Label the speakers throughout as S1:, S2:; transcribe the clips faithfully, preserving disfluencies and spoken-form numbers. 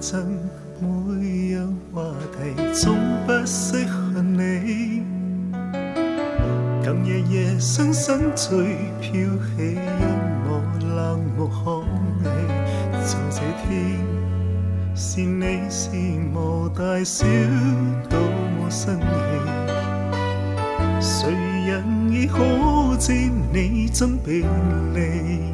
S1: 真，每樣話題總不適合你。今夜夜深深醉飄起，因我冷漠看你，在這天是你是我大小多麼生氣。誰人亦可知你真比你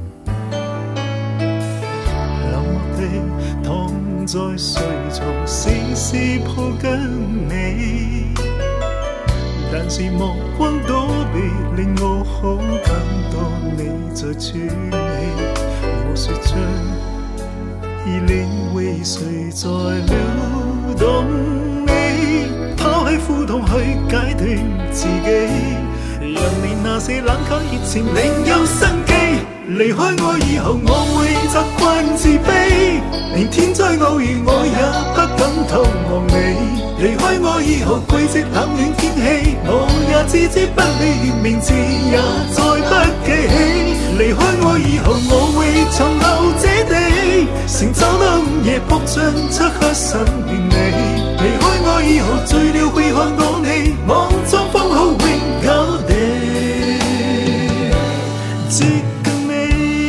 S1: 冷漠地躺在睡床，時時抱緊你，但是目光躲避，令我好感到你在喘氣。我說着而你為誰在撩動你，拋棄苦痛去解脫自己，讓你那些冷卻熱情另有生機。離開我以後我會習慣自卑，連天災偶遇我也不敢透望你。離開我以後季節冷暖天氣我也置之不理，名字也再不記起。離開我以後我會長留這地，成晝燈夜撲進漆黑深遠你。離開我以後醉了會看到你，望裝方好永久地接近你。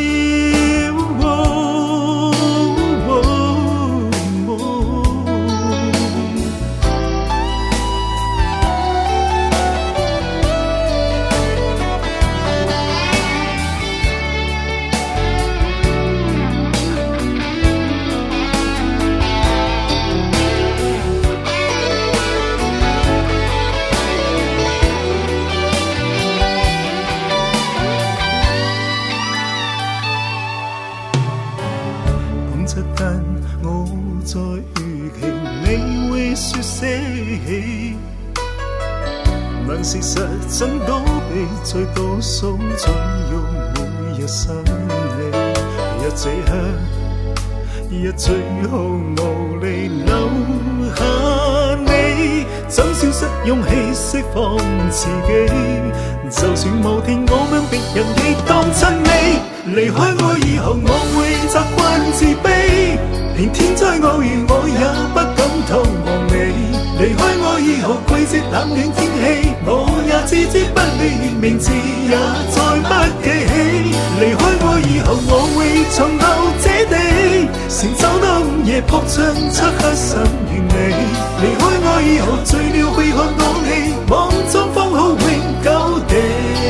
S1: 但我在預期你會說捨棄，問事實怎躲避，在倒數總用每日心理。若這刻若最後無力留下你，怎消失勇氣釋放自己？就算某天我們別人亦當親你。離開我以後我會習慣自卑，連天災偶遇我也不敢透望你。離開我以後季節冷暖天氣我也置之不理，名字也再不記起。離開我以後我會長留這地，成晝燈夜撲進漆黑深遠你。離開我以後醉了會看到你，望裝方好永久地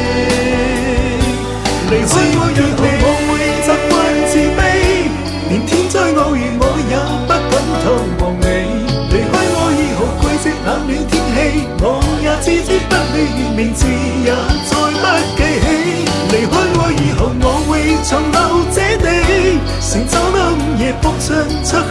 S1: 離開我以後我會習慣自卑，連天災偶遇我也不敢透望你。離開我以後季節冷暖天氣我也置之不理，名字也再不記起。離開我以後我會長留這地，成晝燈夜撲進漆